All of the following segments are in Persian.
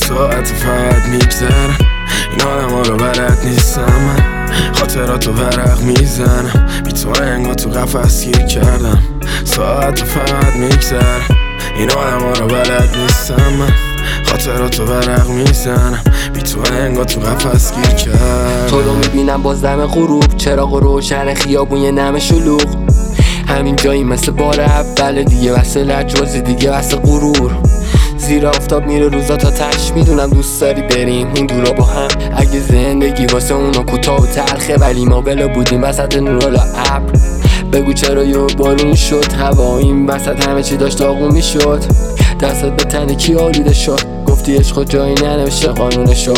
ساعت فقط میگذره، این آدم ها رو بلد نیستم من. خاطراتو ورق میزنم، بی تو انگار تو قفس گیر کردم. ساعت فقط میگذره، این آدم ها رو بلد نیستم من. خاطراتو ورق میزنم، بی تو انگار تو قفس گیر کردم. تو رو میبینم باز دم غروب، چراغ روشن خیابون یه نم شلوغ. همین جایی مثل بار اول دیگه، واسه لجوازی دیگه واسه غرور. زیر آفتاب میره روزا تا تش، میدونم دوست داری بریم اون دورا با هم. اگه زندگی واسه اونا کوتاه و تلخه، ولی ما بلا بودیم وسط نورالا ابر. بگو چرا یه بارون شد هوا، این وسط همه چی داشت داغون میشد. دستت به تن کی آلوده شد، گفتی عشق جایی ننوشته قانونشو.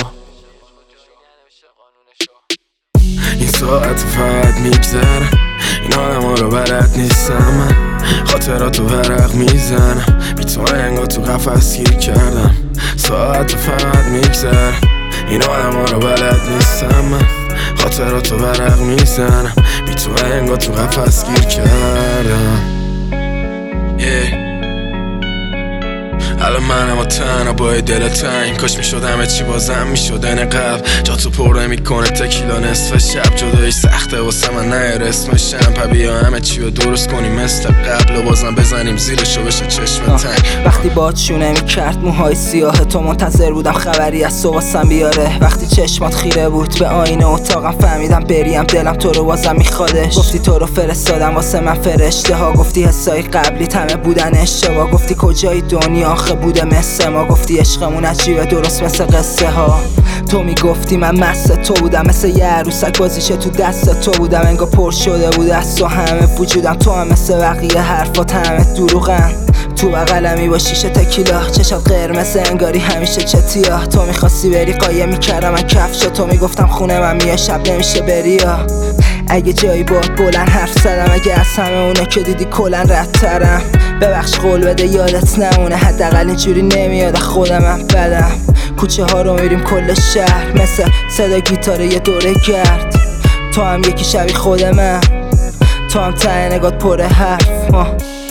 این ساعت فقط میگذره، این آدم ها رو بلد نیستم من. خاطراتو ورق میزنم، بی تو انگار تو قفس گیر کردم. ساعت فقط میگذره، این آدم ها رو بلد نیستم من. خاطراتو ورق میزنم، بی تو انگار تو قفس گیر کردم. الان منم و تنها با دل تنگ، کاش میشد همه چی بازم میشد این قبل. جا تو پر نمیکنه تکیلا نصف شب، جدایی سخته واسه من نه اسمشم. پبیا همه چی رو درست کنیم مثل قبل و بازم بزنیم زیرشو بشه چشم تنگ. وقتی باد شونه میکرد موهای سیاه تو، منتظر بودم خبری از تو واسم بیاره. وقتی چشمات خیره بود به آینه اتاقم، فهمیدم بریم دلم تو رو بازم میخوادش. گفتی تو رو فرستادم واسه من فرشته ها، گفتی حسای قبلی تمه بودن اشتباه. گفتی کجای دنیا آخه بوده مثل ما، گفتی عشقمون عجیبه درست مثل قصه ها. تو میگفتی من مست تو بودم، مثل یه عروسک بازیشه تو دست تو بودم. انگار پر شده بود از تو همه وجودم، تو هم مثل بقیه حرفات همه دروغن. تو بغلمی با شیشه تکیلا، چشات قرمز انگاری همیشه چتیا. تو میخواستی بری قایم میکردم من کفشا، تو میگفتم خونه من میای شب نمیشه بریا. اگه جایی باد بلند حرف زدم، اگه از همه اونا که دیدی کلن ردترم. ببخش قول بده یادت نمونه، حداقل اینجوری نمیاد خودم بدم. کوچه ها رو میریم کل شهر، مثل صدا گیتار یه دوره گرد. تو هم یکی شبیه خود من، تو هم ته نگات پر حرف.